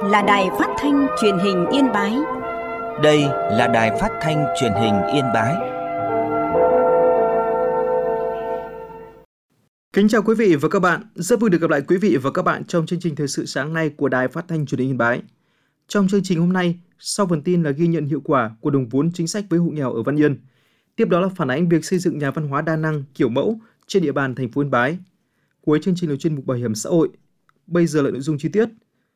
là Đài Phát thanh Truyền hình Yên Bái. Đây là Đài Phát thanh Truyền hình Yên Bái. Kính chào quý vị và các bạn, rất vui được gặp lại quý vị và các bạn trong chương trình Thời sự sáng nay của Đài Phát thanh Truyền hình Yên Bái. Trong chương trình hôm nay, sau phần tin là ghi nhận hiệu quả của đồng vốn chính sách với hộ nghèo ở Văn Yên. Tiếp đó là phản ánh việc xây dựng nhà văn hóa đa năng kiểu mẫu trên địa bàn thành phố Yên Bái. Cuối chương trình là chuyên mục bảo hiểm xã hội. Bây giờ là nội dung chi tiết.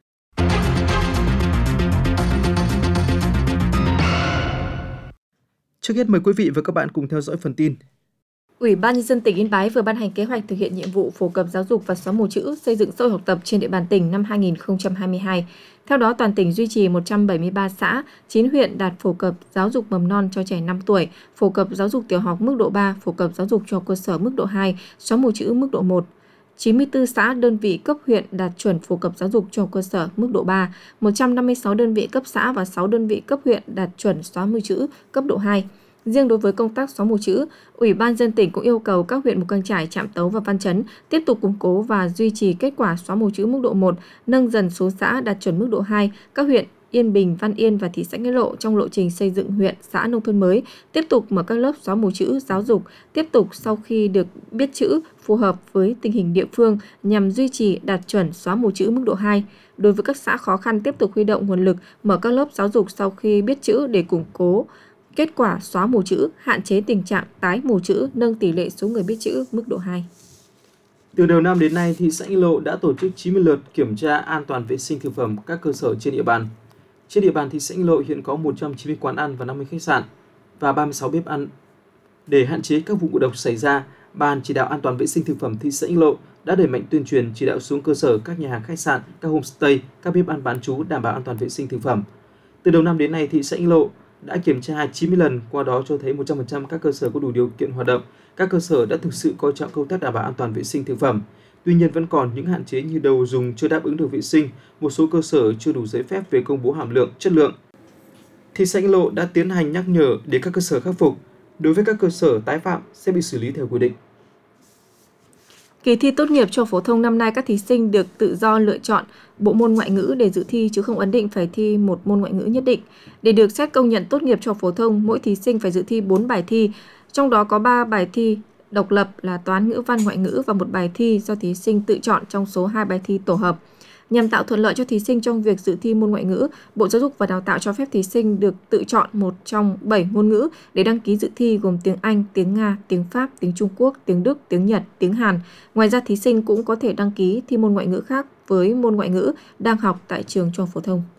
Trước hết mời quý vị và các bạn cùng theo dõi phần tin. Ủy ban Nhân dân tỉnh Yên Bái vừa ban hành kế hoạch thực hiện nhiệm vụ phổ cập giáo dục và xóa mù chữ, xây dựng xã hội học tập trên địa bàn tỉnh năm 2022. Theo đó, toàn tỉnh duy trì 173 xã, 9 huyện đạt phổ cập giáo dục mầm non cho trẻ 5 tuổi, phổ cập giáo dục tiểu học mức độ 3, phổ cập giáo dục cho cơ sở mức độ 2, xóa mù chữ mức độ 1. 94 xã đơn vị cấp huyện đạt chuẩn phổ cập giáo dục cho cơ sở mức độ 3, 156 đơn vị cấp xã và 6 đơn vị cấp huyện đạt chuẩn xóa mù chữ cấp độ 2. Riêng đối với công tác xóa mù chữ, Ủy ban nhân dân tỉnh cũng yêu cầu các huyện Mù Cang Chải, Trạm Tấu và Văn Chấn tiếp tục củng cố và duy trì kết quả xóa mù chữ mức độ 1, nâng dần số xã đạt chuẩn mức độ 2. Các huyện Yên Bình, Văn Yên và thị xã Nghĩa Lộ trong lộ trình xây dựng huyện, xã nông thôn mới tiếp tục mở các lớp xóa mù chữ giáo dục, tiếp tục sau khi được biết chữ phù hợp với tình hình địa phương nhằm duy trì đạt chuẩn xóa mù chữ mức độ 2. Đối với các xã khó khăn tiếp tục huy động nguồn lực mở các lớp giáo dục sau khi biết chữ để củng cố kết quả xóa mù chữ, hạn chế tình trạng tái mù chữ, nâng tỷ lệ số người biết chữ mức độ 2. Từ đầu năm đến nay, thị xã Nghĩa Lộ đã tổ chức 90 lượt kiểm tra an toàn vệ sinh thực phẩm các cơ sở trên địa bàn. Trên địa bàn thị xã Nghĩa Lộ hiện có 190 quán ăn và 50 khách sạn và 36 bếp ăn. Để hạn chế các vụ ngộ độc xảy ra, Ban chỉ đạo an toàn vệ sinh thực phẩm thị xã Nghĩa Lộ đã đẩy mạnh tuyên truyền chỉ đạo xuống cơ sở các nhà hàng khách sạn, các homestay, các bếp ăn bán trú đảm bảo an toàn vệ sinh thực phẩm. Từ đầu năm đến nay, thị xã Nghĩa Lộ đã kiểm tra 90 lần, qua đó cho thấy 100% các cơ sở có đủ điều kiện hoạt động. Các cơ sở đã thực sự coi trọng công tác đảm bảo an toàn vệ sinh thực phẩm. Tuy nhiên vẫn còn những hạn chế như đồ dùng chưa đáp ứng được vệ sinh, một số cơ sở chưa đủ giấy phép về công bố hàm lượng, chất lượng. Thị xã Nghĩa Lộ đã tiến hành nhắc nhở để các cơ sở khắc phục. Đối với các cơ sở tái phạm sẽ bị xử lý theo quy định. Kỳ thi tốt nghiệp trung học phổ thông năm nay, các thí sinh được tự do lựa chọn bộ môn ngoại ngữ để dự thi chứ không ấn định phải thi một môn ngoại ngữ nhất định. Để được xét công nhận tốt nghiệp trung học phổ thông, mỗi thí sinh phải dự thi 4 bài thi, trong đó có 3 bài thi độc lập là toán, ngữ văn, ngoại ngữ và một bài thi do thí sinh tự chọn trong số 2 bài thi tổ hợp. Nhằm tạo thuận lợi cho thí sinh trong việc dự thi môn ngoại ngữ, Bộ Giáo dục và Đào tạo cho phép thí sinh được tự chọn một trong 7 ngôn ngữ để đăng ký dự thi gồm tiếng Anh, tiếng Nga, tiếng Pháp, tiếng Trung Quốc, tiếng Đức, tiếng Nhật, tiếng Hàn. Ngoài ra, thí sinh cũng có thể đăng ký thi môn ngoại ngữ khác với môn ngoại ngữ đang học tại trường trung học phổ thông.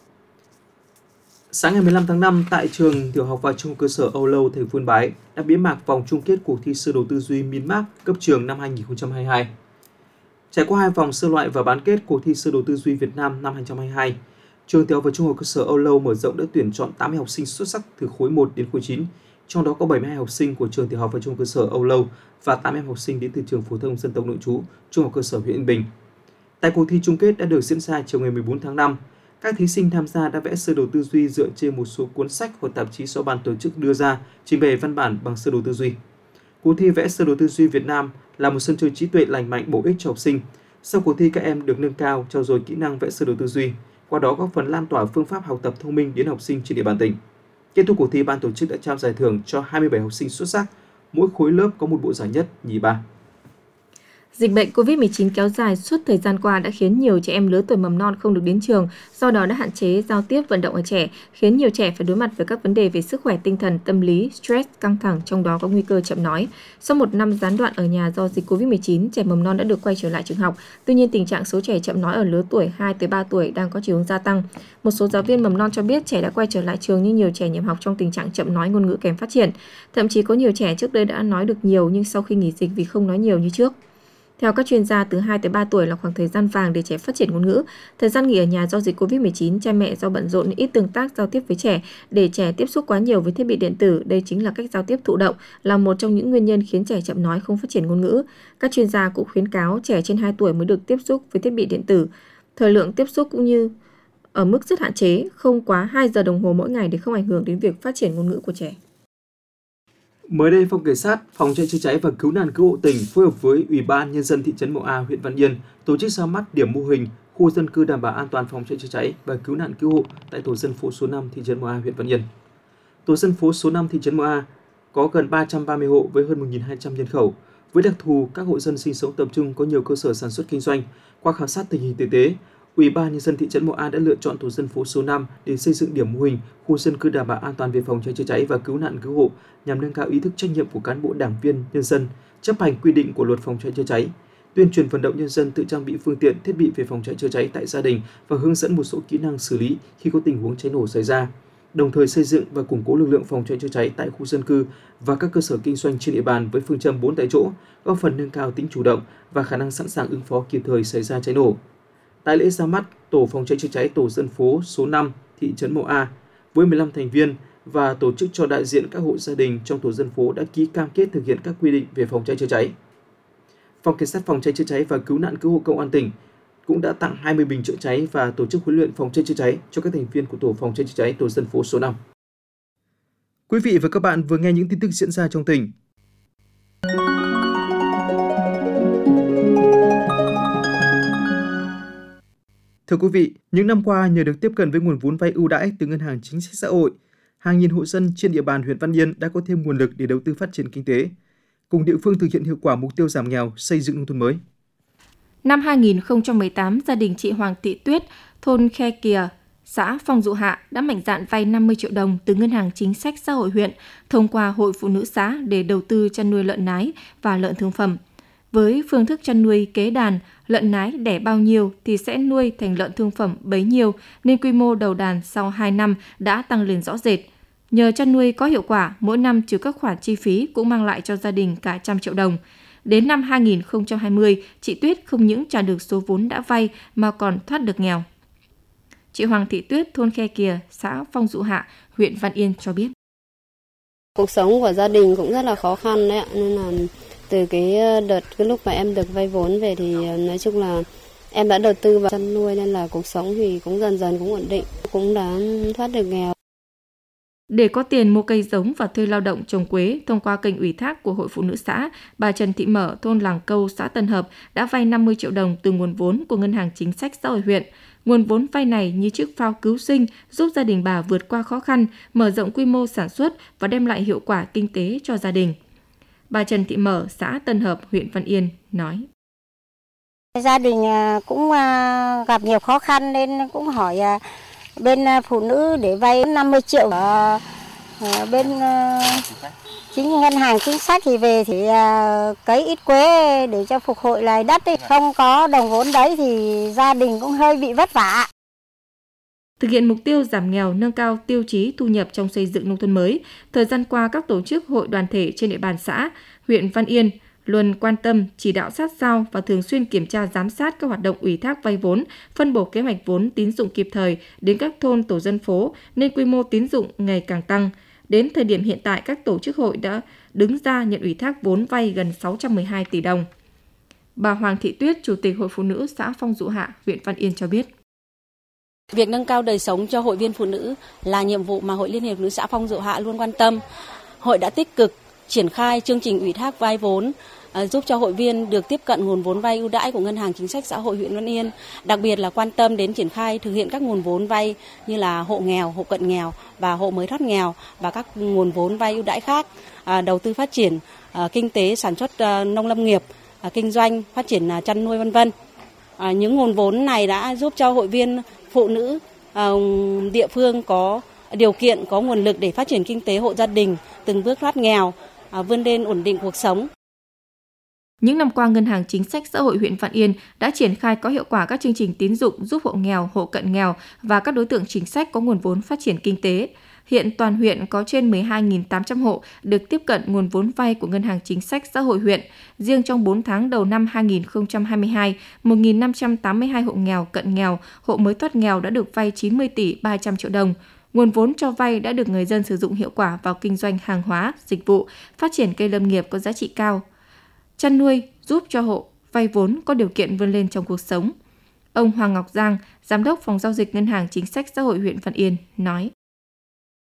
Sáng ngày 15 tháng 5, tại trường tiểu học và trung học cơ sở Âu Lâu, thành phố Yên Bái đã bế mạc vòng chung kết cuộc thi sơ đồ tư duy Minmap cấp trường năm 2022. Trải qua 2 vòng sơ loại và bán kết cuộc thi sơ đồ tư duy Việt Nam năm 2022, trường tiểu học và trung học cơ sở Âu Lâu mở rộng đã tuyển chọn 80 học sinh xuất sắc từ khối 1 đến khối 9, trong đó có 72 học sinh của trường tiểu học và trung học cơ sở Âu Lâu và 8 em học sinh đến từ trường phổ thông dân tộc nội trú trung học cơ sở huyện Yên Bình. Tại cuộc thi chung kết đã được diễn ra chiều ngày 14 tháng 5, các thí sinh tham gia đã vẽ sơ đồ tư duy dựa trên một số cuốn sách hoặc tạp chí do ban tổ chức đưa ra, trình bày văn bản bằng sơ đồ tư duy. Cuộc thi vẽ sơ đồ tư duy Việt Nam là một sân chơi trí tuệ lành mạnh bổ ích cho học sinh. Sau cuộc thi, các em được nâng cao, trau dồi kỹ năng vẽ sơ đồ tư duy, qua đó góp phần lan tỏa phương pháp học tập thông minh đến học sinh trên địa bàn tỉnh. Kết thúc cuộc thi, ban tổ chức đã trao giải thưởng cho 27 học sinh xuất sắc, mỗi khối lớp có một bộ giải nhất, nhì, ba. Dịch bệnh COVID-19 kéo dài suốt thời gian qua đã khiến nhiều trẻ em lứa tuổi mầm non không được đến trường, do đó đã hạn chế giao tiếp vận động ở trẻ, khiến nhiều trẻ phải đối mặt với các vấn đề về sức khỏe tinh thần, tâm lý, stress, căng thẳng, trong đó có nguy cơ chậm nói. Sau một năm gián đoạn ở nhà do dịch COVID-19, trẻ mầm non đã được quay trở lại trường học. Tuy nhiên, tình trạng số trẻ chậm nói ở lứa tuổi 2-3 tuổi đang có chiều hướng gia tăng. Một số giáo viên mầm non cho biết trẻ đã quay trở lại trường nhưng nhiều trẻ nhập học trong tình trạng chậm nói, ngôn ngữ kém phát triển. Thậm chí có nhiều trẻ trước đây đã nói được nhiều nhưng sau khi nghỉ dịch vì không nói nhiều như trước. Theo các chuyên gia, từ 2-3 tuổi là khoảng thời gian vàng để trẻ phát triển ngôn ngữ. Thời gian nghỉ ở nhà do dịch COVID-19, cha mẹ do bận rộn ít tương tác giao tiếp với trẻ, để trẻ tiếp xúc quá nhiều với thiết bị điện tử, đây chính là cách giao tiếp thụ động, là một trong những nguyên nhân khiến trẻ chậm nói, không phát triển ngôn ngữ. Các chuyên gia cũng khuyến cáo trẻ trên 2 tuổi mới được tiếp xúc với thiết bị điện tử. Thời lượng tiếp xúc cũng như ở mức rất hạn chế, không quá 2 giờ đồng hồ mỗi ngày để không ảnh hưởng đến việc phát triển ngôn ngữ của trẻ. Mới đây, Phòng Cảnh sát, Phòng cháy chữa cháy và Cứu nạn Cứu hộ tỉnh phối hợp với Ủy ban Nhân dân thị trấn Mậu A, huyện Văn Yên tổ chức ra mắt điểm mô hình khu dân cư đảm bảo an toàn phòng cháy chữa cháy và cứu nạn cứu hộ tại tổ dân phố số 5 thị trấn Mậu A, huyện Văn Yên. Tổ dân phố số 5 thị trấn Mậu A có gần 330 hộ với hơn 1.200 nhân khẩu. Với đặc thù các hộ dân sinh sống tập trung có nhiều cơ sở sản xuất kinh doanh, qua khảo sát tình hình thực tế, Ủy ban Nhân dân thị trấn Mậu A đã lựa chọn tổ dân phố số 5 để xây dựng điểm mô hình khu dân cư đảm bảo an toàn về phòng cháy chữa cháy và cứu nạn cứu hộ nhằm nâng cao ý thức trách nhiệm của cán bộ đảng viên nhân dân, chấp hành quy định của luật phòng cháy chữa cháy, tuyên truyền vận động nhân dân tự trang bị phương tiện thiết bị về phòng cháy chữa cháy tại gia đình và hướng dẫn một số kỹ năng xử lý khi có tình huống cháy nổ xảy ra. Đồng thời xây dựng và củng cố lực lượng phòng cháy chữa cháy tại khu dân cư và các cơ sở kinh doanh trên địa bàn với phương châm 4 tại chỗ, góp phần nâng cao tính chủ động và khả năng sẵn sàng ứng phó kịp thời xảy ra cháy nổ. Tại lễ ra mắt, tổ phòng cháy chữa cháy tổ dân phố số 5 thị trấn Mậu A với 15 thành viên và tổ chức cho đại diện các hộ gia đình trong tổ dân phố đã ký cam kết thực hiện các quy định về phòng cháy chữa cháy. Phòng Cảnh sát Phòng cháy chữa cháy và Cứu nạn Cứu hộ Công an tỉnh cũng đã tặng 20 bình chữa cháy và tổ chức huấn luyện phòng cháy chữa cháy cho các thành viên của tổ phòng cháy chữa cháy tổ dân phố số 5. Quý vị và các bạn vừa nghe những tin tức diễn ra trong tỉnh. Thưa quý vị, những năm qua nhờ được tiếp cận với nguồn vốn vay ưu đãi từ Ngân hàng Chính sách Xã hội, hàng nghìn hộ dân trên địa bàn huyện Văn Yên đã có thêm nguồn lực để đầu tư phát triển kinh tế, cùng địa phương thực hiện hiệu quả mục tiêu giảm nghèo, xây dựng nông thôn mới. Năm 2018, gia đình chị Hoàng Thị Tuyết, thôn Khe Kìa, xã Phong Dụ Hạ đã mạnh dạn vay 50 triệu đồng từ Ngân hàng Chính sách Xã hội huyện thông qua Hội Phụ nữ xã để đầu tư chăn nuôi lợn nái và lợn thương phẩm. Với phương thức chăn nuôi kế đàn, lợn nái đẻ bao nhiêu thì sẽ nuôi thành lợn thương phẩm bấy nhiêu, nên quy mô đầu đàn sau 2 năm đã tăng lên rõ rệt. Nhờ chăn nuôi có hiệu quả, mỗi năm trừ các khoản chi phí cũng mang lại cho gia đình cả 100 triệu đồng. Đến năm 2020, chị Tuyết không những trả được số vốn đã vay mà còn thoát được nghèo. Chị Hoàng Thị Tuyết, thôn Khe Kìa, xã Phong Dụ Hạ, huyện Văn Yên cho biết. Cuộc sống của gia đình cũng rất là khó khăn đấy ạ, nên là từ cái lúc mà em được vay vốn về thì nói chung là em đã đầu tư vào chăn nuôi nên là cuộc sống thì cũng dần dần cũng ổn định, cũng đã thoát được nghèo. Để có tiền mua cây giống và thuê lao động trồng quế thông qua kênh ủy thác của Hội Phụ nữ xã, bà Trần Thị Mở, thôn Làng Câu, xã Tân Hợp đã vay 50 triệu đồng từ nguồn vốn của Ngân hàng Chính sách Xã hội huyện. Nguồn vốn vay này như chiếc phao cứu sinh giúp gia đình bà vượt qua khó khăn, mở rộng quy mô sản xuất và đem lại hiệu quả kinh tế cho gia đình. Bà Trần Thị Mở, xã Tân Hợp, huyện Văn Yên nói. Gia đình cũng gặp nhiều khó khăn nên cũng hỏi bên phụ nữ để vay 50 triệu ở bên ngân hàng chính sách thì về thì cấy ít quế để cho phục hồi lại đất ấy. Không có đồng vốn đấy thì gia đình cũng hơi bị vất vả. Thực hiện mục tiêu giảm nghèo, nâng cao tiêu chí thu nhập trong xây dựng nông thôn mới, thời gian qua các tổ chức hội đoàn thể trên địa bàn xã, huyện Văn Yên luôn quan tâm, chỉ đạo sát sao và thường xuyên kiểm tra giám sát các hoạt động ủy thác vay vốn, phân bổ kế hoạch vốn tín dụng kịp thời đến các thôn tổ dân phố nên quy mô tín dụng ngày càng tăng. Đến thời điểm hiện tại, các tổ chức hội đã đứng ra nhận ủy thác vốn vay gần 612 tỷ đồng. Bà Hoàng Thị Tuyết, Chủ tịch Hội Phụ nữ xã Phong Dụ Hạ, huyện Văn Yên cho biết. Việc nâng cao đời sống cho hội viên phụ nữ là nhiệm vụ mà Hội Liên hiệp Phụ nữ xã Phong Dụ Hạ luôn quan tâm. Hội đã tích cực triển khai chương trình ủy thác vay vốn giúp cho hội viên được tiếp cận nguồn vốn vay ưu đãi của Ngân hàng Chính sách Xã hội huyện Văn Yên, đặc biệt là quan tâm đến triển khai thực hiện các nguồn vốn vay như là hộ nghèo, hộ cận nghèo và hộ mới thoát nghèo và các nguồn vốn vay ưu đãi khác, đầu tư phát triển kinh tế sản xuất nông lâm nghiệp, kinh doanh, phát triển chăn nuôi v.v. Những nguồn vốn này đã giúp cho hội viên phụ nữ địa phương có điều kiện, có nguồn lực để phát triển kinh tế hộ gia đình, từng bước thoát nghèo, vươn lên ổn định cuộc sống. Những năm qua, Ngân hàng Chính sách Xã hội huyện Văn Yên đã triển khai có hiệu quả các chương trình tín dụng giúp hộ nghèo, hộ cận nghèo và các đối tượng chính sách có nguồn vốn phát triển kinh tế. Hiện toàn huyện có trên 12.800 hộ được tiếp cận nguồn vốn vay của Ngân hàng Chính sách Xã hội huyện. Riêng trong 4 tháng đầu năm 2022, 1.582 hộ nghèo, cận nghèo, hộ mới thoát nghèo đã được vay 90 tỷ 300 triệu đồng. Nguồn vốn cho vay đã được người dân sử dụng hiệu quả vào kinh doanh hàng hóa, dịch vụ, phát triển cây lâm nghiệp có giá trị cao, chăn nuôi giúp cho hộ vay vốn có điều kiện vươn lên trong cuộc sống. Ông Hoàng Ngọc Giang, Giám đốc Phòng Giao dịch Ngân hàng Chính sách Xã hội huyện Văn Yên nói.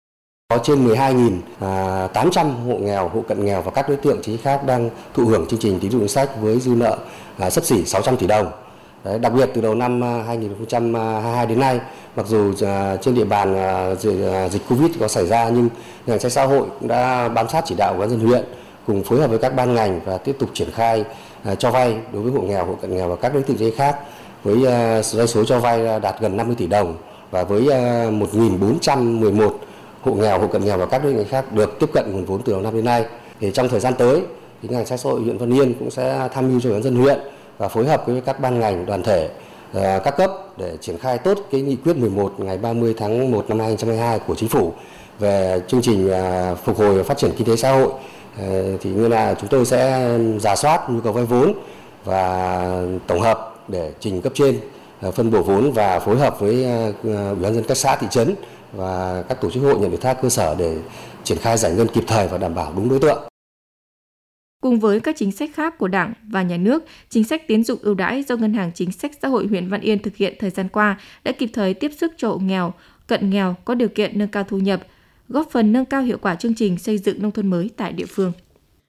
Có trên 12.800 hộ nghèo, hộ cận nghèo và các đối tượng chính khác đang thụ hưởng chương trình tín dụng chính sách với dư nợ xấp xỉ 600 tỷ đồng. Đấy, đặc biệt từ đầu năm 2022 đến nay, mặc dù trên địa bàn dịch Covid có xảy ra nhưng ngành chính sách xã hội cũng đã bám sát chỉ đạo của Ủy ban nhân dân huyện cùng phối hợp với các ban ngành và tiếp tục triển khai cho vay đối với hộ nghèo, hộ cận nghèo và các đối tượng chính khác với doanh số cho vay đạt gần 50 tỷ đồng và với 1.411 hộ nghèo, hộ cận nghèo và các đối tượng khác được tiếp cận nguồn vốn từ đầu năm đến nay. Thì trong thời gian tới, thì ngành chính sách xã hội huyện Văn Yên cũng sẽ tham mưu cho Ủy ban nhân dân huyện và phối hợp với các ban ngành, đoàn thể các cấp để triển khai tốt cái nghị quyết 11 ngày 30 tháng 1 năm 2022 của Chính phủ về chương trình phục hồi và phát triển kinh tế xã hội. Thì như là chúng tôi sẽ rà soát nhu cầu vay vốn và tổng hợp để trình cấp trên phân bổ vốn và phối hợp với Ủy ban nhân dân các xã, thị trấn và các tổ chức hội nhận ủy thác cơ sở để triển khai giải ngân kịp thời và đảm bảo đúng đối tượng. Cùng với các chính sách khác của Đảng và Nhà nước, chính sách tín dụng ưu đãi do Ngân hàng Chính sách Xã hội huyện Văn Yên thực hiện thời gian qua đã kịp thời tiếp sức cho hộ nghèo, cận nghèo có điều kiện nâng cao thu nhập, góp phần nâng cao hiệu quả chương trình xây dựng nông thôn mới tại địa phương.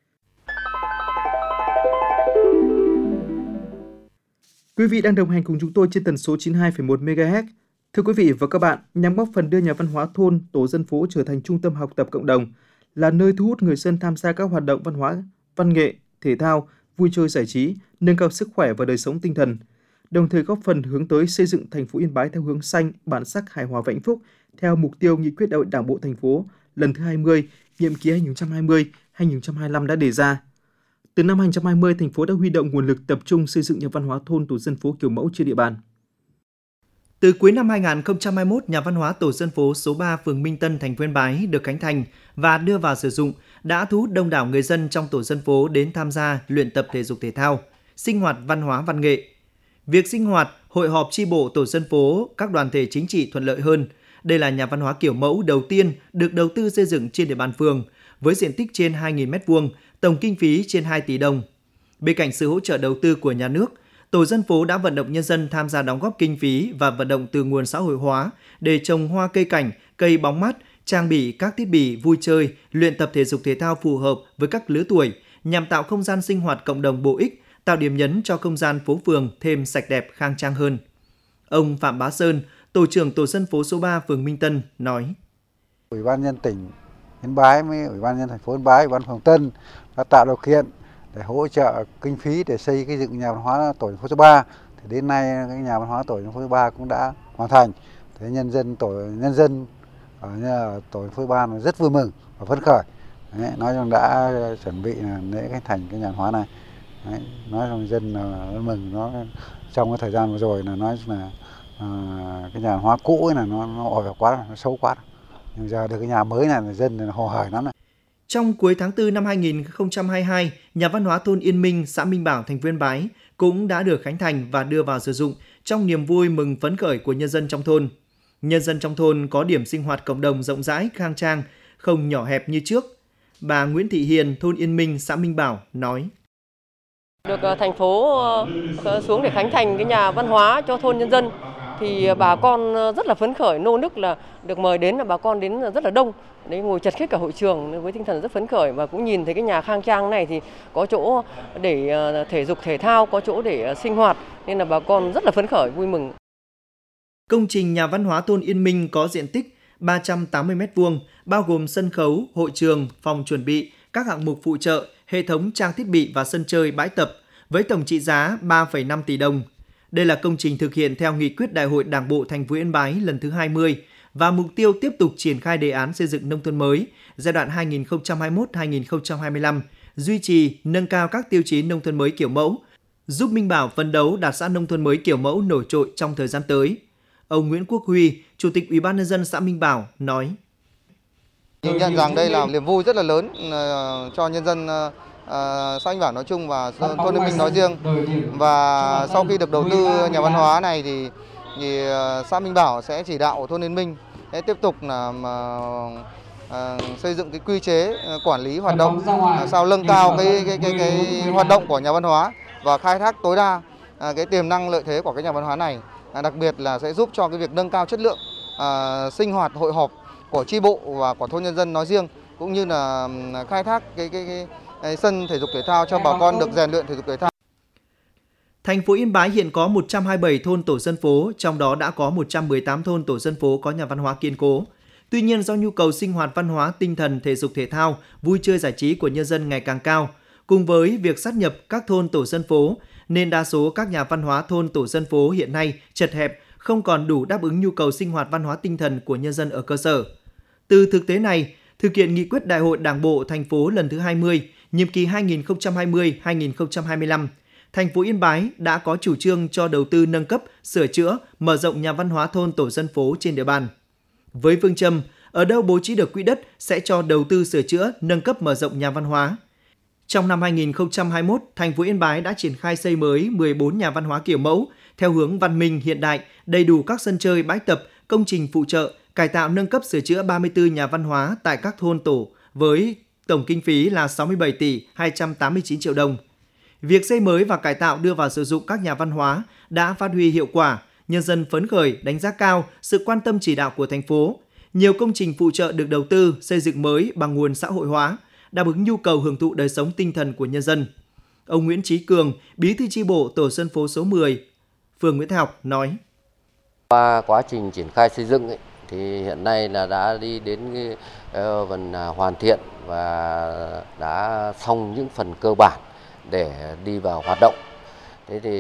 Quý vị đang đồng hành cùng chúng tôi trên tần số 92,1 MHz. Thưa quý vị và các bạn, nhằm góp phần đưa nhà văn hóa thôn, tổ dân phố trở thành trung tâm học tập cộng đồng, là nơi thu hút người dân tham gia các hoạt động văn hóa, văn nghệ, thể thao, vui chơi giải trí, nâng cao sức khỏe và đời sống tinh thần, đồng thời góp phần hướng tới xây dựng thành phố Yên Bái theo hướng xanh, bản sắc, hài hòa và hạnh phúc theo mục tiêu nghị quyết Đại hội Đảng bộ thành phố lần thứ 20, nhiệm kỳ 2020-2025 đã đề ra. Từ năm 2020, thành phố đã huy động nguồn lực tập trung xây dựng nhà văn hóa thôn, tổ dân phố kiểu mẫu trên địa bàn. Từ cuối năm 2021, nhà văn hóa tổ dân phố số 3 phường Minh Tân, thành phố Yên Bái được khánh thành và đưa vào sử dụng đã thu hút đông đảo người dân trong tổ dân phố đến tham gia luyện tập thể dục thể thao, sinh hoạt văn hóa văn nghệ. Việc sinh hoạt, hội họp chi bộ tổ dân phố, các đoàn thể chính trị thuận lợi hơn. Đây là nhà văn hóa kiểu mẫu đầu tiên được đầu tư xây dựng trên địa bàn phường với diện tích trên 2.000 m2, tổng kinh phí trên 2 tỷ đồng. Bên cạnh sự hỗ trợ đầu tư của nhà nước, tổ dân phố đã vận động nhân dân tham gia đóng góp kinh phí và vận động từ nguồn xã hội hóa để trồng hoa cây cảnh, cây bóng mát, trang bị các thiết bị vui chơi, luyện tập thể dục thể thao phù hợp với các lứa tuổi nhằm tạo không gian sinh hoạt cộng đồng bổ ích, tạo điểm nhấn cho không gian phố phường thêm sạch đẹp khang trang hơn. Ông Phạm Bá Sơn, tổ trưởng tổ dân phố số 3 phường Minh Tân nói: Ủy ban nhân tỉnh Yên Bái với Ủy ban nhân thành phố Yên Bái, Ủy ban phường Tân đã tạo điều kiện để hỗ trợ kinh phí để xây cái dựng nhà văn hóa tổ dân phố số 3. Thì đến nay cái nhà văn hóa tổ dân phố số 3 cũng đã hoàn thành. Thế nhân dân ở tổ dân phố số 3 là rất vui mừng và phấn khởi. Đấy, nói rằng đã chuẩn bị lễ khánh thành cái nhà văn hóa này. Đấy, nói rằng dân là mừng, nó trong cái thời gian vừa rồi là nói là cái nhà văn hóa cũ ấy là nó ỏi quá, nó xấu quá. Nhưng giờ được cái nhà mới này là dân là hồ hởi lắm này. Trong cuối tháng 4 năm 2022, nhà văn hóa thôn Yên Minh, xã Minh Bảo, thành phố Yên Bái cũng đã được khánh thành và đưa vào sử dụng trong niềm vui mừng phấn khởi của nhân dân trong thôn. Nhân dân trong thôn có điểm sinh hoạt cộng đồng rộng rãi, khang trang, không nhỏ hẹp như trước. Bà Nguyễn Thị Hiền, thôn Yên Minh, xã Minh Bảo nói: Được thành phố xuống để khánh thành cái nhà văn hóa cho thôn nhân dân thì bà con rất là phấn khởi, nô nức là được mời đến, là bà con đến rất là đông. Đấy, ngồi chật khít cả hội trường với tinh thần rất phấn khởi, và cũng nhìn thấy cái nhà khang trang này thì có chỗ để thể dục thể thao, có chỗ để sinh hoạt, nên là bà con rất là phấn khởi, vui mừng. Công trình nhà văn hóa thôn Yên Minh có diện tích 380 m2, bao gồm sân khấu, hội trường, phòng chuẩn bị, các hạng mục phụ trợ, hệ thống trang thiết bị và sân chơi bãi tập với tổng trị giá 3,5 tỷ đồng. Đây là công trình thực hiện theo nghị quyết Đại hội Đảng bộ thành phố Yên Bái lần thứ 20 và mục tiêu tiếp tục triển khai đề án xây dựng nông thôn mới giai đoạn 2021-2025, duy trì, nâng cao các tiêu chí nông thôn mới kiểu mẫu, giúp Minh Bảo phấn đấu đạt xã nông thôn mới kiểu mẫu nổi trội trong thời gian tới. Ông Nguyễn Quốc Huy, Chủ tịch Ủy ban nhân dân xã Minh Bảo nói: Nhìn nhận rằng đây là niềm vui rất là lớn cho nhân dân xã Minh Bảo nói chung và thôn Yên Minh nói riêng. Và sau khi được đầu tư nhà văn hóa này thì xã Minh Bảo sẽ chỉ đạo thôn Yên Minh sẽ tiếp tục là xây dựng cái quy chế quản lý hoạt động sao nâng cao cái hoạt động của nhà văn hóa và khai thác tối đa cái tiềm năng lợi thế của cái nhà văn hóa này. Đặc biệt là sẽ giúp cho cái việc nâng cao chất lượng sinh hoạt hội họp của chi bộ và của thôn nhân dân nói riêng, cũng như là khai thác cái sân thể dục thể thao cho bà con được rèn luyện thể dục thể thao. Thành phố Yên Bái hiện có 127 thôn tổ dân phố, trong đó đã có 118 thôn tổ dân phố có nhà văn hóa kiên cố. Tuy nhiên, do nhu cầu sinh hoạt văn hóa, tinh thần, thể dục thể thao, vui chơi giải trí của nhân dân ngày càng cao, cùng với việc sát nhập các thôn tổ dân phố, nên đa số các nhà văn hóa thôn tổ dân phố hiện nay chật hẹp, không còn đủ đáp ứng nhu cầu sinh hoạt văn hóa tinh thần của nhân dân ở cơ sở. Từ thực tế này, thực hiện nghị quyết Đại hội Đảng bộ thành phố lần thứ 20, nhiệm kỳ 2020-2025, thành phố Yên Bái đã có chủ trương cho đầu tư nâng cấp, sửa chữa, mở rộng nhà văn hóa thôn tổ dân phố trên địa bàn. Với phương châm, ở đâu bố trí được quỹ đất sẽ cho đầu tư sửa chữa, nâng cấp mở rộng nhà văn hóa. Trong năm 2021, thành phố Yên Bái đã triển khai xây mới 14 nhà văn hóa kiểu mẫu, theo hướng văn minh hiện đại, đầy đủ các sân chơi, bãi tập, công trình phụ trợ, cải tạo nâng cấp sửa chữa 34 nhà văn hóa tại các thôn tổ với tổng kinh phí là 67 tỷ 289 triệu đồng. Việc xây mới và cải tạo đưa vào sử dụng các nhà văn hóa đã phát huy hiệu quả, nhân dân phấn khởi, đánh giá cao sự quan tâm chỉ đạo của thành phố. Nhiều công trình phụ trợ được đầu tư, xây dựng mới bằng nguồn xã hội hóa, đáp ứng nhu cầu hưởng thụ đời sống tinh thần của nhân dân. Ông Nguyễn Chí Cường, Bí thư chi bộ tổ dân phố số 10, phường Nguyễn Thái Học nói: Qua quá trình triển khai xây dựng thì hiện nay là đã đi đến phần hoàn thiện và đã xong những phần cơ bản để đi vào hoạt động. Thế thì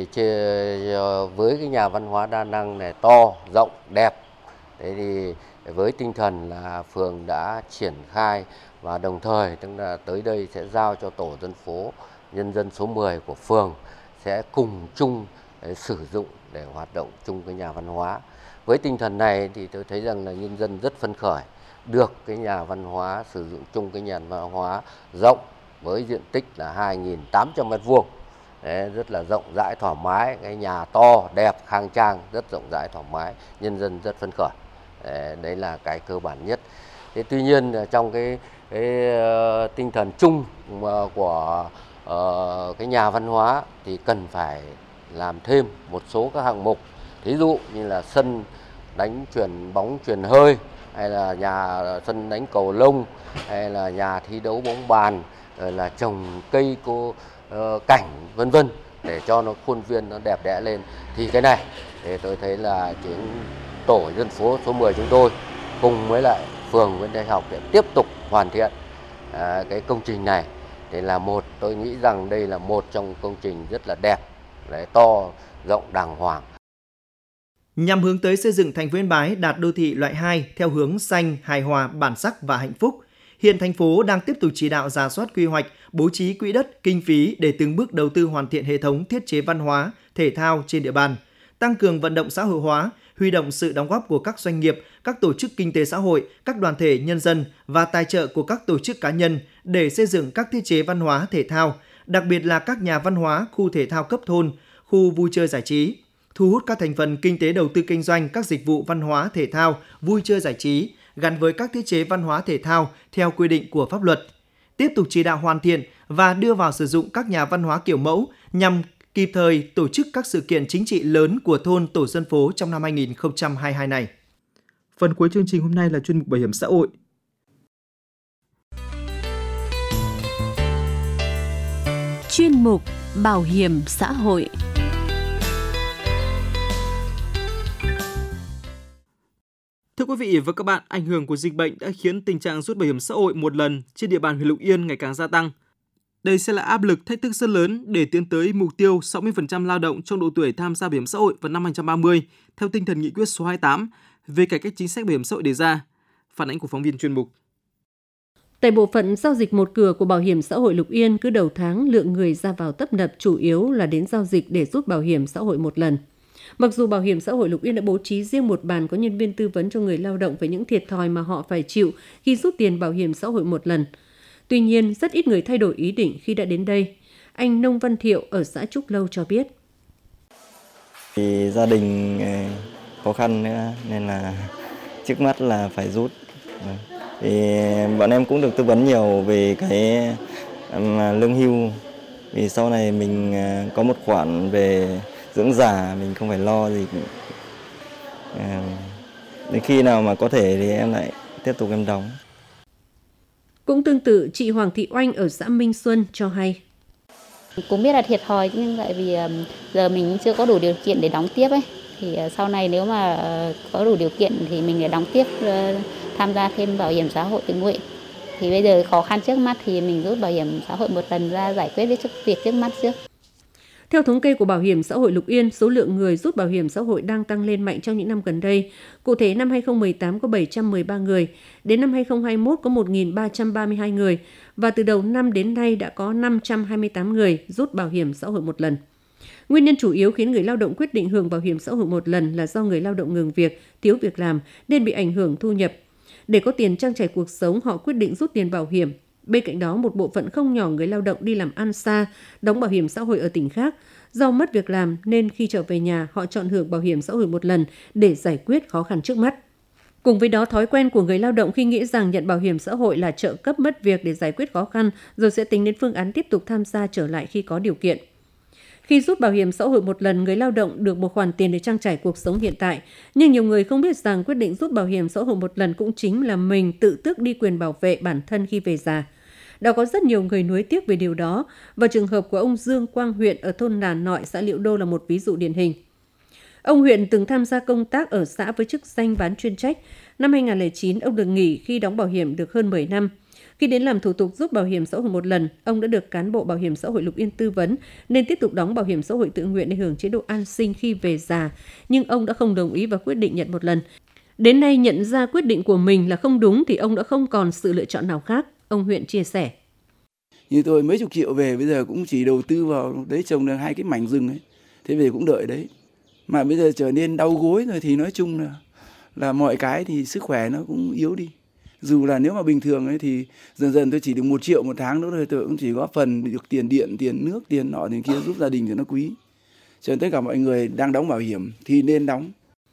với cái nhà văn hóa đa năng này to, rộng, đẹp, thế thì với tinh thần là phường đã triển khai và đồng thời tức là tới đây sẽ giao cho tổ dân phố nhân dân số 10 của phường sẽ cùng chung để sử dụng để hoạt động chung cái nhà văn hóa. Với tinh thần này thì tôi thấy rằng là nhân dân rất phấn khởi được cái nhà văn hóa sử dụng chung cái nhà văn hóa rộng với diện tích là 2.800 m². Đấy, rất là rộng rãi thoải mái, cái nhà to đẹp khang trang, rất rộng rãi thoải mái, nhân dân rất phấn khởi. Đấy là cái cơ bản nhất. Thế tuy nhiên trong cái tinh thần chung của cái nhà văn hóa thì cần phải làm thêm một số các hạng mục, thí dụ như là sân đánh chuyền bóng chuyền hơi, hay là sân đánh cầu lông, hay là nhà thi đấu bóng bàn, rồi là trồng cây cảnh vân vân để cho nó khuôn viên nó đẹp đẽ lên. Thì cái này thì tôi thấy là tổ dân phố số 10 chúng tôi cùng với lại phường Nguyễn Thái Học để tiếp tục hoàn thiện cái công trình này. Để là tôi nghĩ rằng đây là một trong công trình rất là đẹp, to, rộng, đàng hoàng. Nhằm hướng tới xây dựng thành phố Yên Bái đạt đô thị loại 2 theo hướng xanh, hài hòa, bản sắc và hạnh phúc, hiện thành phố đang tiếp tục chỉ đạo rà soát quy hoạch, bố trí quỹ đất, kinh phí để từng bước đầu tư hoàn thiện hệ thống thiết chế văn hóa, thể thao trên địa bàn, tăng cường vận động xã hội hóa, huy động sự đóng góp của các doanh nghiệp, các tổ chức kinh tế xã hội, các đoàn thể nhân dân và tài trợ của các tổ chức cá nhân để xây dựng các thiết chế văn hóa thể thao, đặc biệt là các nhà văn hóa, khu thể thao cấp thôn, khu vui chơi giải trí, thu hút các thành phần kinh tế đầu tư kinh doanh các dịch vụ văn hóa thể thao, vui chơi giải trí gắn với các thiết chế văn hóa thể thao theo quy định của pháp luật. Tiếp tục chỉ đạo hoàn thiện và đưa vào sử dụng các nhà văn hóa kiểu mẫu nhằm kịp thời tổ chức các sự kiện chính trị lớn của thôn tổ dân phố trong năm 2022 này. Phần cuối chương trình hôm nay là chuyên mục bảo hiểm xã hội. Chuyên mục bảo hiểm xã hội. Thưa quý vị và các bạn, ảnh hưởng của dịch bệnh đã khiến tình trạng rút bảo hiểm xã hội một lần trên địa bàn huyện Lục Yên ngày càng gia tăng. Đây sẽ là áp lực thách thức rất lớn để tiến tới mục tiêu 60% lao động trong độ tuổi tham gia bảo hiểm xã hội vào năm 2030 theo tinh thần nghị quyết số 28 về cải cách chính sách bảo hiểm xã hội đề ra. Phản ánh của phóng viên chuyên mục. Tại bộ phận giao dịch một cửa của Bảo hiểm xã hội Lục Yên, cứ đầu tháng lượng người ra vào tấp nập chủ yếu là đến giao dịch để rút bảo hiểm xã hội một lần. Mặc dù Bảo hiểm xã hội Lục Yên đã bố trí riêng một bàn có nhân viên tư vấn cho người lao động về những thiệt thòi mà họ phải chịu khi rút tiền bảo hiểm xã hội một lần. Tuy nhiên, rất ít người thay đổi ý định khi đã đến đây. Anh Nông Văn Thiệu ở xã Trúc Lâu cho biết. Thì gia đình khó khăn nữa nên là trước mắt là phải rút. Thì bọn em cũng được tư vấn nhiều về cái lương hưu. Vì sau này mình có một khoản về dưỡng già, mình không phải lo gì. Đến khi nào mà có thể thì em lại tiếp tục em đóng. Cũng tương tự, chị Hoàng Thị Oanh ở xã Minh Xuân cho hay. Cũng biết là thiệt thòi, nhưng tại vì giờ mình chưa có đủ điều kiện để đóng tiếp ấy. Thì sau này nếu mà có đủ điều kiện thì mình để đóng tiếp, tham gia thêm bảo hiểm xã hội tự nguyện. Thì bây giờ khó khăn trước mắt thì mình rút bảo hiểm xã hội một lần ra giải quyết việc trước mắt trước. Theo thống kê của Bảo hiểm xã hội Lục Yên, số lượng người rút bảo hiểm xã hội đang tăng lên mạnh trong những năm gần đây. Cụ thể, năm 2018 có 713 người, đến năm 2021 có 1.332 người, và từ đầu năm đến nay đã có 528 người rút bảo hiểm xã hội một lần. Nguyên nhân chủ yếu khiến người lao động quyết định hưởng bảo hiểm xã hội một lần là do người lao động ngừng việc, thiếu việc làm nên bị ảnh hưởng thu nhập. Để có tiền trang trải cuộc sống, họ quyết định rút tiền bảo hiểm. Bên cạnh đó, một bộ phận không nhỏ người lao động đi làm ăn xa, đóng bảo hiểm xã hội ở tỉnh khác. Do mất việc làm nên khi trở về nhà, họ chọn hưởng bảo hiểm xã hội một lần để giải quyết khó khăn trước mắt. Cùng với đó, thói quen của người lao động khi nghĩ rằng nhận bảo hiểm xã hội là trợ cấp mất việc để giải quyết khó khăn, rồi sẽ tính đến phương án tiếp tục tham gia trở lại khi có điều kiện. Khi rút bảo hiểm xã hội một lần, người lao động được một khoản tiền để trang trải cuộc sống hiện tại. Nhưng nhiều người không biết rằng quyết định rút bảo hiểm xã hội một lần cũng chính là mình tự tước đi quyền bảo vệ bản thân khi về già. Đã có rất nhiều người nuối tiếc về điều đó, và trường hợp của ông Dương Quang Huyện ở thôn Nà Nội, xã Liễu Đô là một ví dụ điển hình. Ông Huyện từng tham gia công tác ở xã với chức danh bán chuyên trách. Năm 2009, ông được nghỉ khi đóng bảo hiểm được hơn 10 năm. Khi đến làm thủ tục rút bảo hiểm xã hội một lần, ông đã được cán bộ Bảo hiểm xã hội Lục Yên tư vấn nên tiếp tục đóng bảo hiểm xã hội tự nguyện để hưởng chế độ an sinh khi về già, nhưng ông đã không đồng ý và quyết định nhận một lần. Đến nay nhận ra quyết định của mình là không đúng thì ông đã không còn sự lựa chọn nào khác. Ông Huyện chia sẻ. Như tôi mấy chục triệu về, bây giờ cũng chỉ đầu tư vào đấy trồng được 2 cái mảnh rừng ấy, thế về cũng đợi đấy. Mà bây giờ trở nên đau gối rồi thì nói chung là mọi cái thì sức khỏe nó cũng yếu đi. Dù là nếu mà bình thường ấy thì dần dần tôi chỉ được 1 triệu một tháng nữa thôi, tôi cũng chỉ góp phần được tiền điện, tiền nước, tiền nọ, tiền kia giúp gia đình cho nó quý. Cho nên tất cả mọi người đang đóng bảo hiểm thì nên đóng.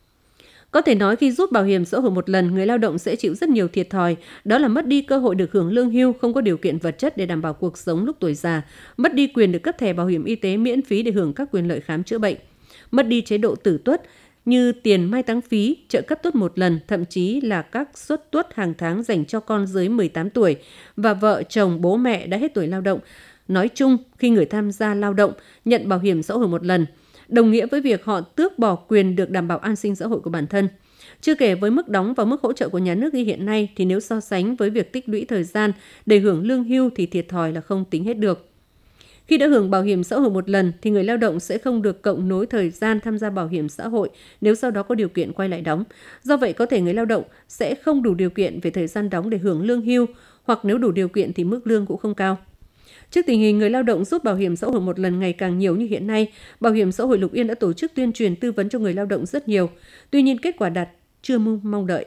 Có thể nói khi rút bảo hiểm xã hội một lần, người lao động sẽ chịu rất nhiều thiệt thòi, đó là mất đi cơ hội được hưởng lương hưu, không có điều kiện vật chất để đảm bảo cuộc sống lúc tuổi già, mất đi quyền được cấp thẻ bảo hiểm y tế miễn phí để hưởng các quyền lợi khám chữa bệnh, mất đi chế độ tử tuất như tiền mai táng phí, trợ cấp tuất một lần, thậm chí là các suất tuất hàng tháng dành cho con dưới 18 tuổi và vợ chồng bố mẹ đã hết tuổi lao động. Nói chung, khi người tham gia lao động nhận bảo hiểm xã hội một lần, đồng nghĩa với việc họ tước bỏ quyền được đảm bảo an sinh xã hội của bản thân. Chưa kể với mức đóng và mức hỗ trợ của nhà nước như hiện nay thì nếu so sánh với việc tích lũy thời gian để hưởng lương hưu thì thiệt thòi là không tính hết được. Khi đã hưởng bảo hiểm xã hội một lần thì người lao động sẽ không được cộng nối thời gian tham gia bảo hiểm xã hội nếu sau đó có điều kiện quay lại đóng. Do vậy có thể người lao động sẽ không đủ điều kiện về thời gian đóng để hưởng lương hưu, hoặc nếu đủ điều kiện thì mức lương cũng không cao. Trước tình hình người lao động rút bảo hiểm xã hội một lần ngày càng nhiều như hiện nay, Bảo hiểm xã hội Lục Yên đã tổ chức tuyên truyền tư vấn cho người lao động rất nhiều. Tuy nhiên kết quả đạt chưa mong đợi.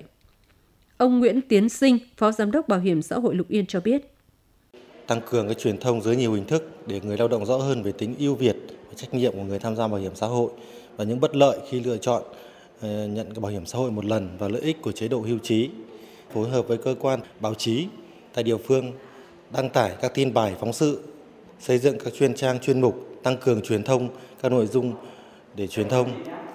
Ông Nguyễn Tiến Sinh, Phó Giám đốc Bảo hiểm xã hội Lục Yên cho biết. Tăng cường cái truyền thông dưới nhiều hình thức để người lao động rõ hơn về tính ưu việt và trách nhiệm của người tham gia bảo hiểm xã hội và những bất lợi khi lựa chọn nhận cái bảo hiểm xã hội một lần và lợi ích của chế độ hưu trí. Phối hợp với cơ quan báo chí tại địa phương đăng tải các tin bài phóng sự, xây dựng các chuyên trang chuyên mục, tăng cường truyền thông các nội dung để truyền thông.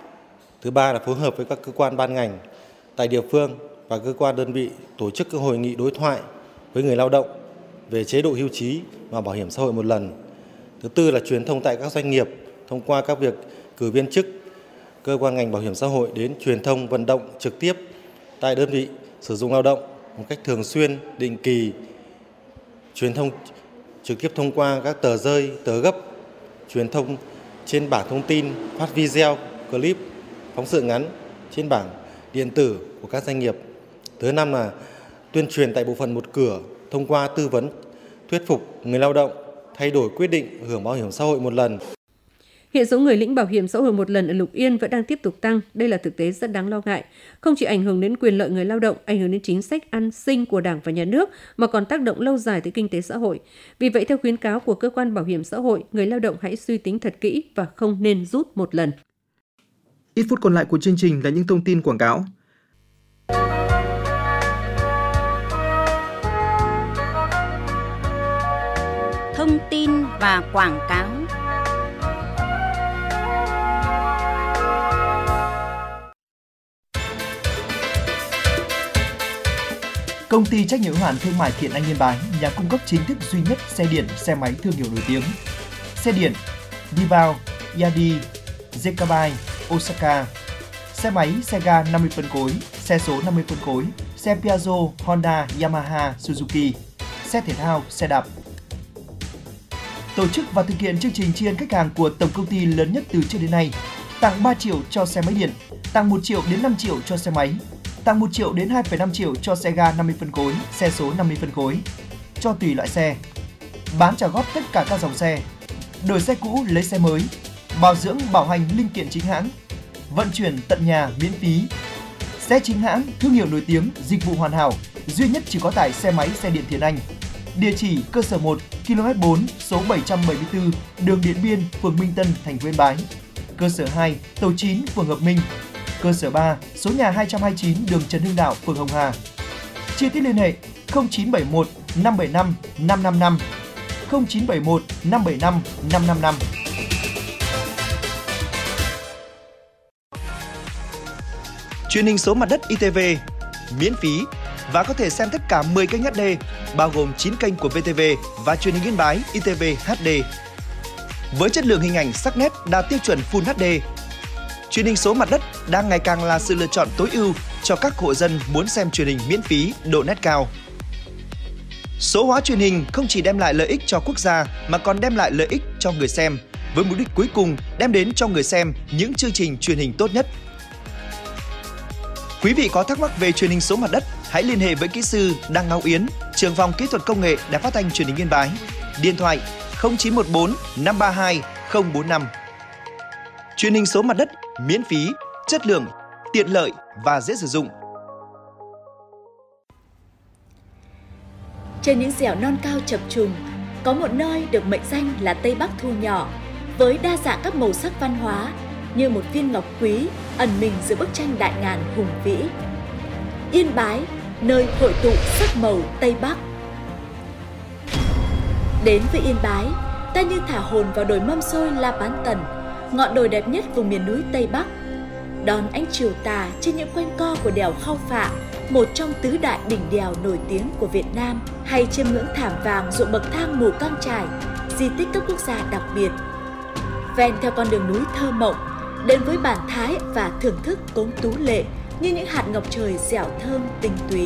Thứ ba là phối hợp với các cơ quan ban ngành tại địa phương và cơ quan đơn vị tổ chức các hội nghị đối thoại với người lao động về chế độ hưu trí và bảo hiểm xã hội một lần. Thứ tư là truyền thông tại các doanh nghiệp thông qua các việc cử viên chức cơ quan ngành bảo hiểm xã hội đến truyền thông vận động trực tiếp tại đơn vị sử dụng lao động một cách thường xuyên, định kỳ. Truyền thông trực tiếp thông qua các tờ rơi, tờ gấp, truyền thông trên bảng thông tin, phát video, clip, phóng sự ngắn trên bảng điện tử của các doanh nghiệp. Thứ năm là tuyên truyền tại bộ phận một cửa thông qua tư vấn, thuyết phục người lao động thay đổi quyết định hưởng bảo hiểm xã hội một lần. Hiện số người lĩnh bảo hiểm xã hội một lần ở Lục Yên vẫn đang tiếp tục tăng. Đây là thực tế rất đáng lo ngại. Không chỉ ảnh hưởng đến quyền lợi người lao động, ảnh hưởng đến chính sách an sinh của Đảng và Nhà nước, mà còn tác động lâu dài tới kinh tế xã hội. Vì vậy, theo khuyến cáo của cơ quan bảo hiểm xã hội, người lao động hãy suy tính thật kỹ và không nên rút một lần. Ít phút còn lại của chương trình là những thông tin quảng cáo. Thông tin và quảng cáo. Công ty trách nhiệm hữu hạn thương mại Thiện Anh Yên Bái, nhà cung cấp chính thức duy nhất xe điện, xe máy thương hiệu nổi tiếng. Xe điện Dibao, Yadi, Zekabai, Osaka. Xe máy, xe ga 50 phân khối, xe số 50 phân khối, xe Piaggio, Honda, Yamaha, Suzuki, xe thể thao, xe đạp. Tổ chức và thực hiện chương trình tri ân khách hàng của tổng công ty lớn nhất từ trước đến nay, tặng 3 triệu cho xe máy điện, tặng 1 triệu đến 5 triệu cho xe máy, tặng 1 triệu đến 2,5 triệu cho xe ga 50 phân khối, xe số 50 phân khối, cho tùy loại xe, bán trả góp tất cả các dòng xe, đổi xe cũ lấy xe mới, bảo dưỡng bảo hành linh kiện chính hãng, vận chuyển tận nhà miễn phí, xe chính hãng, thương hiệu nổi tiếng, dịch vụ hoàn hảo, duy nhất chỉ có tại xe máy xe điện Thiện Anh. Địa chỉ cơ sở 1, km 4, số 774, đường Điện Biên, phường Minh Tân, thành phố Yên Bái. Cơ sở 2, tổ 9, phường Hợp Minh. Cơ sở 3, số nhà 229, đường Trần Hưng Đạo, phường Hồng Hà. Chi tiết liên hệ 0971 575 555 0971 575 555. Truyền hình số mặt đất ITV miễn phí và có thể xem tất cả 10 kênh HD, bao gồm 9 kênh của VTV và truyền hình Yên Bái ITV HD. Với chất lượng hình ảnh sắc nét đạt tiêu chuẩn Full HD, truyền hình số mặt đất đang ngày càng là sự lựa chọn tối ưu cho các hộ dân muốn xem truyền hình miễn phí, độ nét cao. Số hóa truyền hình không chỉ đem lại lợi ích cho quốc gia mà còn đem lại lợi ích cho người xem, với mục đích cuối cùng đem đến cho người xem những chương trình truyền hình tốt nhất. Quý vị có thắc mắc về truyền hình số mặt đất, hãy liên hệ với kỹ sư Đăng Ngọc Yến, trưởng phòng kỹ thuật công nghệ Đài Phát thanh Truyền hình Yên Bái. Điện thoại 0914 532 045. Truyền hình số mặt đất miễn phí, chất lượng, tiện lợi và dễ sử dụng. Trên những dẻo non cao chập trùng, có một nơi được mệnh danh là Tây Bắc thu nhỏ, với đa dạng các màu sắc văn hóa như một viên ngọc quý ẩn mình giữa bức tranh đại ngàn hùng vĩ. Yên Bái, nơi hội tụ sắc màu Tây Bắc. Đến với Yên Bái, ta như thả hồn vào đồi mâm xôi La Bán Tần, ngọn đồi đẹp nhất vùng miền núi Tây Bắc. Đón ánh chiều tà trên những quanh co của đèo Khao Phạ, một trong tứ đại đỉnh đèo nổi tiếng của Việt Nam, hay chiêm ngưỡng thảm vàng ruộng bậc thang Mù Căng Chải, di tích cấp quốc gia đặc biệt. Ven theo con đường núi thơ mộng, đến với bản thái và thưởng thức cốm tú lệ như những hạt ngọc trời dẻo thơm tinh túy.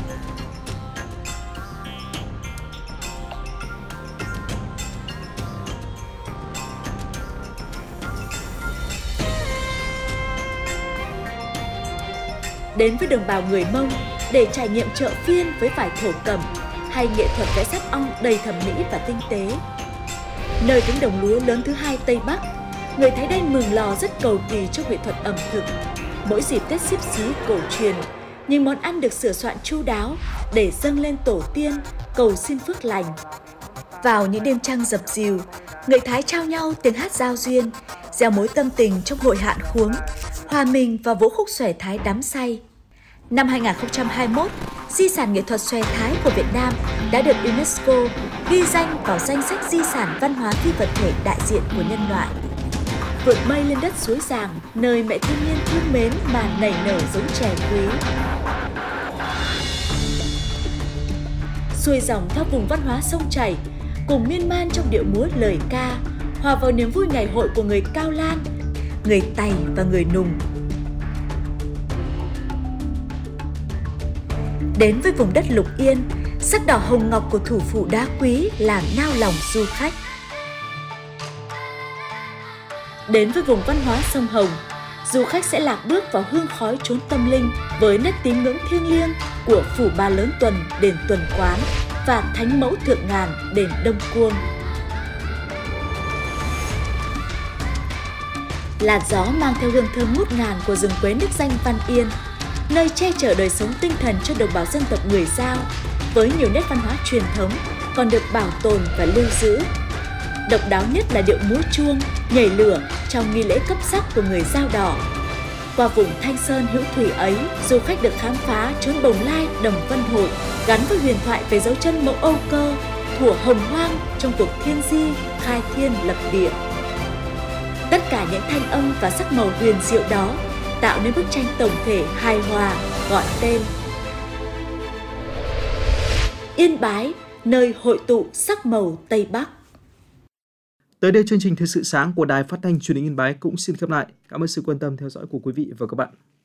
Đến với đồng bào người Mông để trải nghiệm chợ phiên với vải thổ cẩm hay nghệ thuật vẽ sáp ong đầy thẩm mỹ và tinh tế. Nơi cánh đồng lúa lớn thứ hai Tây Bắc, người Thái Đen Mường Lò rất cầu kỳ trong nghệ thuật ẩm thực. Mỗi dịp Tết Xíp Xí cổ truyền, những món ăn được sửa soạn chu đáo để dâng lên tổ tiên, cầu xin phước lành. Vào những đêm trăng dập dìu, người Thái trao nhau tiếng hát giao duyên, gieo mối tâm tình trong hội hạn khuống, hòa mình vào vũ khúc xòe Thái đắm say. Năm 2021, di sản nghệ thuật xòe Thái của Việt Nam đã được UNESCO ghi danh vào danh sách di sản văn hóa phi vật thể đại diện của nhân loại. Vượt mây lên đất suối Giàng, nơi mẹ thiên nhiên thương mến mà nảy nở giống chè quý. Xuôi dòng theo vùng văn hóa sông chảy, cùng miên man trong điệu múa lời ca, hòa vào niềm vui ngày hội của người Cao Lan, người Tày và người Nùng. Đến với vùng đất Lục Yên, sắc đỏ hồng ngọc của thủ phủ đá quý làm nao lòng du khách. Đến với vùng văn hóa sông Hồng, du khách sẽ lạc bước vào hương khói chốn tâm linh với nét tín ngưỡng thiêng liêng của phủ Ba Lớn Tuần, đền Tuần Quán và Thánh Mẫu Thượng Ngàn, đền Đông Cuông. Làn gió mang theo hương thơm ngút ngàn của rừng quế nước danh Văn Yên, nơi che chở đời sống tinh thần cho đồng bào dân tộc người Dao, với nhiều nét văn hóa truyền thống còn được bảo tồn và lưu giữ. Độc đáo nhất là điệu múa chuông, nhảy lửa trong nghi lễ cấp sắc của người Dao Đỏ. Qua vùng Thanh Sơn hữu thủy ấy, du khách được khám phá chốn Bồng Lai, Đồng Vân Hội, gắn với huyền thoại về dấu chân mẫu Âu Cơ, thuở hồng hoang trong cuộc thiên di, khai thiên lập địa. Tất cả những thanh âm và sắc màu huyền diệu đó tạo nên bức tranh tổng thể hài hòa gọi tên Yên Bái, nơi hội tụ sắc màu Tây Bắc. Tới đây chương trình Thời sự sáng của Đài Phát thanh Truyền hình Yên Bái cũng xin khép lại. Cảm ơn sự quan tâm theo dõi của quý vị và các bạn.